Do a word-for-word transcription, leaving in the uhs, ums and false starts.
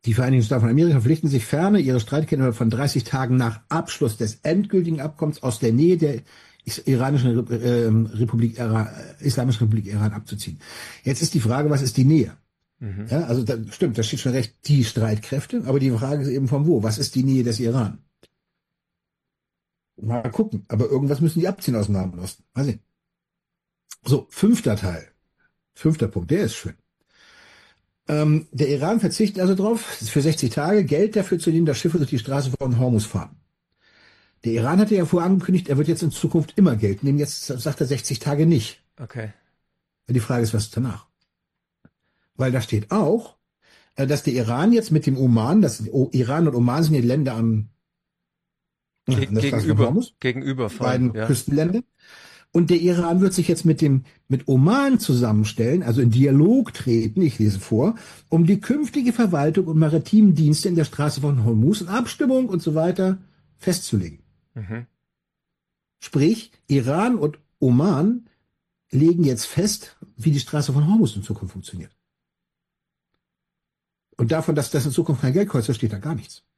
Die Vereinigten Staaten von Amerika verpflichten sich ferner, ihre Streitkräfte von dreißig Tagen nach Abschluss des endgültigen Abkommens aus der Nähe der iranischen äh, Republik Iran, Islamischen Republik Iran abzuziehen. Jetzt ist die Frage, was ist die Nähe? Mhm. Ja, also da, stimmt, da steht schon recht, die Streitkräfte, aber die Frage ist eben von wo? Was ist die Nähe des Iran? Mal gucken, aber irgendwas müssen die abziehen aus dem Nahen Osten. Mal sehen. So, fünfter Teil. Fünfter Punkt, der ist schön. Ähm, der Iran verzichtet also drauf, für sechzig Tage Geld dafür zu nehmen, dass Schiffe durch die Straße von Hormuz fahren. Der Iran hatte ja vorher angekündigt, er wird jetzt in Zukunft immer Geld nehmen, jetzt sagt er sechzig Tage nicht. Okay. Die Frage ist, was ist danach? Weil da steht auch, dass der Iran jetzt mit dem Oman, das Iran und Oman sind die Länder am Ge gegenüber, gegenüber von, beiden ja. Küstenländer. Und der Iran wird sich jetzt mit dem, mit Oman zusammenstellen, also in Dialog treten, ich lese vor, um die künftige Verwaltung und maritimen Dienste in der Straße von Hormuz in Abstimmung und so weiter festzulegen. Mhm. Sprich, Iran und Oman legen jetzt fest, wie die Straße von Hormuz in Zukunft funktioniert. Und davon, dass das in Zukunft kein Geld kostet, steht da gar nichts.